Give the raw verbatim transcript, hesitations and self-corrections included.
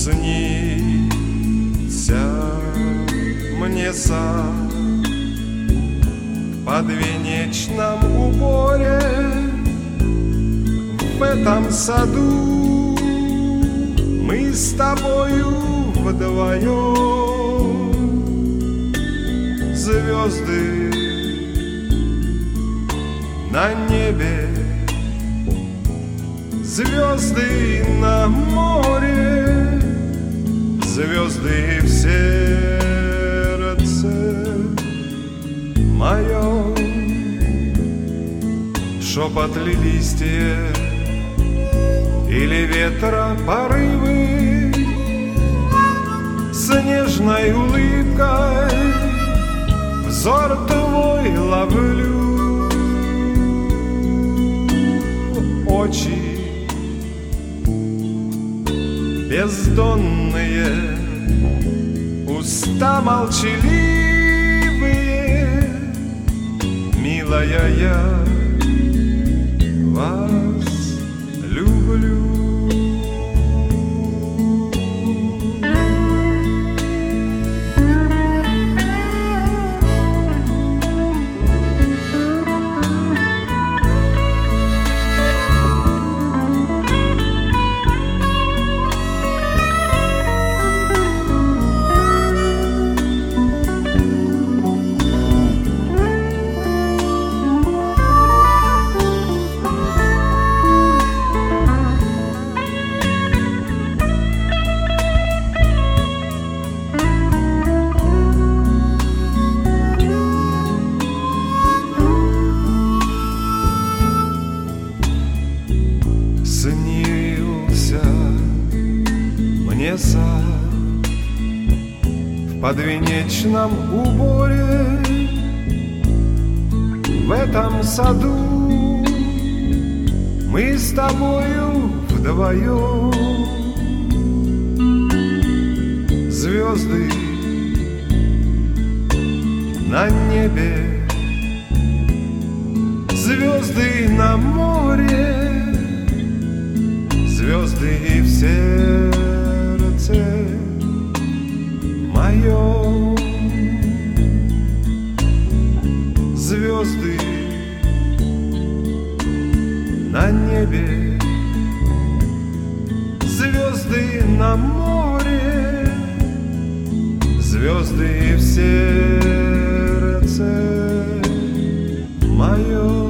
Снится мне сад в подвенечном уборе, в этом саду мы с тобою вдвоем. Звезды на небе, звезды на море, звезды в сердце моем. Шепот ли листьев или ветра порывы, с нежной улыбкой взор твой ловлю. Очи бездонные, уста молчаливые, милая, я вас люблю. Снился мне сад в подвенечном уборе, в этом саду мы с тобою вдвоем. Звезды на небе, звезды на море, звезды и в сердце моем. Звезды на небе, звезды на море, звезды и в сердце моем.